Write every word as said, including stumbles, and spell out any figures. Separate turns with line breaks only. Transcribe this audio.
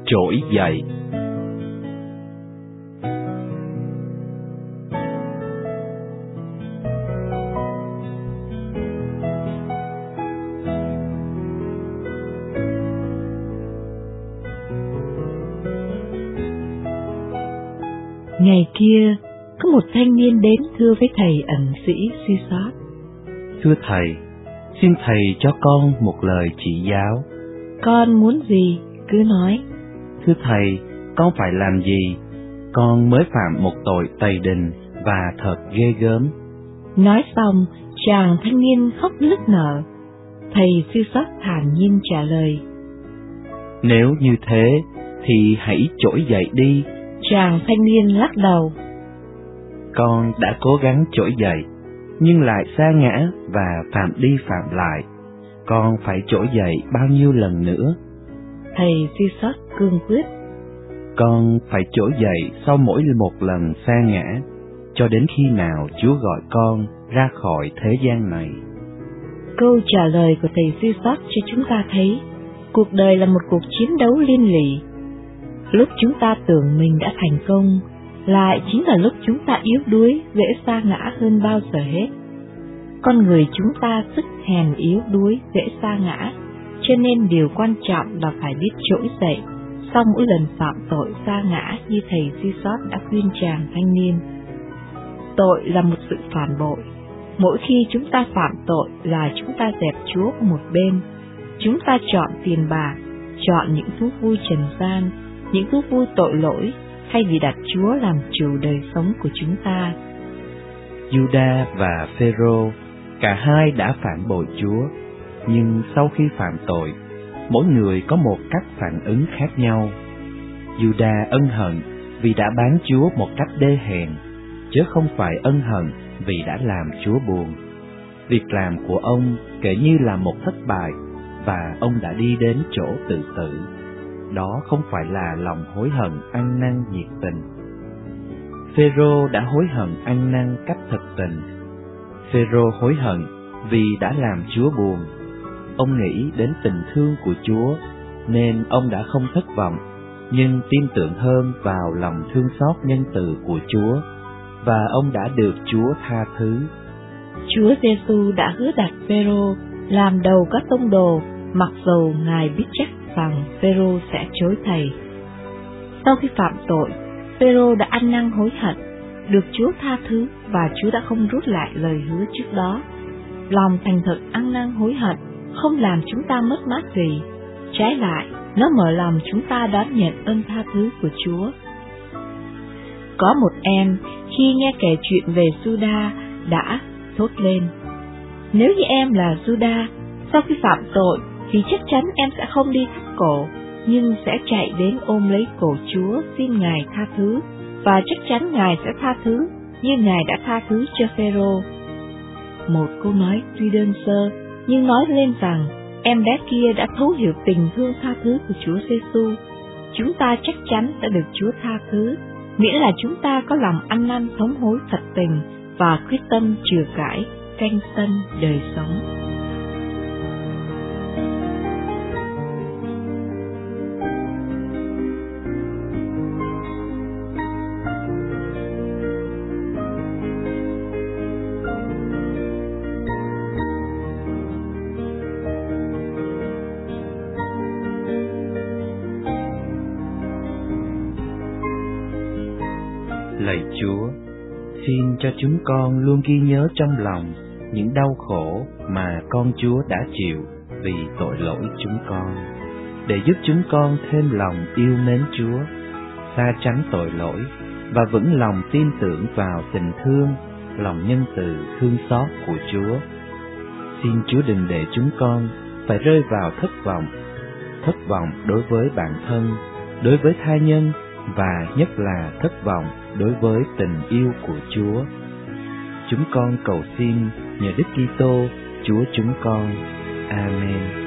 Trỗi dậy.
Ngày kia, có một thanh niên đến thưa với thầy ẩn sĩ suy sót.
Thưa thầy, xin thầy cho con một lời chỉ giáo.
Con muốn gì, cứ nói.
Thưa thầy, con phải làm gì? Con mới phạm một tội tày đình và thật ghê gớm.
Nói xong, chàng thanh niên khóc nức nở. Thầy suy sót thản nhiên trả lời.
Nếu như thế, thì hãy trỗi dậy đi.
Chàng thanh niên lắc đầu.
Con đã cố gắng trỗi dậy, nhưng lại sa ngã và phạm đi phạm lại. Con phải trỗi dậy bao nhiêu lần nữa?
Thầy suy sót cương quyết.
Con phải trỗi dậy sau mỗi một lần sa ngã, cho đến khi nào Chúa gọi con ra khỏi thế gian này.
Câu trả lời của thầy suy sót cho chúng ta thấy, cuộc đời là một cuộc chiến đấu liên lụy. Lúc chúng ta tưởng mình đã thành công, lại chính là lúc chúng ta yếu đuối, dễ sa ngã hơn bao giờ hết. Con người chúng ta sức hèn yếu đuối, dễ sa ngã, cho nên điều quan trọng là phải biết trỗi dậy sau mỗi lần phạm tội sa ngã, như thầy suy sót đã khuyên chàng thanh niên. Tội là một sự phản bội. Mỗi khi chúng ta phạm tội là chúng ta dẹp Chúa qua một bên. Chúng ta chọn tiền bạc, chọn những thú vui trần gian, những thú vui tội lỗi, thay vì đặt Chúa làm chủ đời sống của chúng ta.
Giuđa và Phêrô, cả hai đã phản bội Chúa, nhưng sau khi phạm tội, mỗi người có một cách phản ứng khác nhau. Giuđa ân hận vì đã bán Chúa một cách đê hèn, chứ không phải ân hận vì đã làm Chúa buồn. Việc làm của ông kể như là một thất bại, và ông đã đi đến chỗ tự tử. Đó không phải là lòng hối hận ăn năn nhiệt tình. Phêrô đã hối hận ăn năn cách thật tình. Phêrô hối hận vì đã làm Chúa buồn. Ông nghĩ đến tình thương của Chúa, nên ông đã không thất vọng, nhưng tin tưởng hơn vào lòng thương xót nhân từ của Chúa, và ông đã được Chúa tha thứ.
Chúa Giêsu đã hứa đặt Phêrô làm đầu các tông đồ, mặc dầu Ngài biết chắc rằng Phêrô sẽ chối thầy. Sau khi phạm tội, Phêrô đã ăn năn hối hận, được Chúa tha thứ, và Chúa đã không rút lại lời hứa trước đó. Lòng thành thật ăn năn hối hận không làm chúng ta mất mát gì, trái lại, nó mở lòng chúng ta đón nhận ơn tha thứ của Chúa. Có một em, khi nghe kể chuyện về Giuđa, đã thốt lên: nếu như em là Giuđa, sau khi phạm tội thì chắc chắn em sẽ không đi thắt cổ, nhưng sẽ chạy đến ôm lấy cổ Chúa xin Ngài tha thứ, và chắc chắn Ngài sẽ tha thứ như Ngài đã tha thứ cho Phêrô. Một câu nói tuy đơn sơ, nhưng nói lên rằng em bé kia đã thấu hiểu tình thương tha thứ của Chúa Giêsu. Chúng ta chắc chắn đã được Chúa tha thứ, miễn là chúng ta có lòng ăn năn thống hối thật tình và quyết tâm chừa cải, canh tân đời sống.
Lạy Chúa, xin cho chúng con luôn ghi nhớ trong lòng những đau khổ mà con Chúa đã chịu vì tội lỗi chúng con, để giúp chúng con thêm lòng yêu mến Chúa, xa tránh tội lỗi và vững lòng tin tưởng vào tình thương, lòng nhân từ thương xót của Chúa. Xin Chúa đừng để chúng con phải rơi vào thất vọng, thất vọng đối với bản thân, đối với tha nhân, và nhất là thất vọng đối với tình yêu của Chúa. Chúng con cầu xin nhờ Đức Kitô Chúa chúng con. Amen.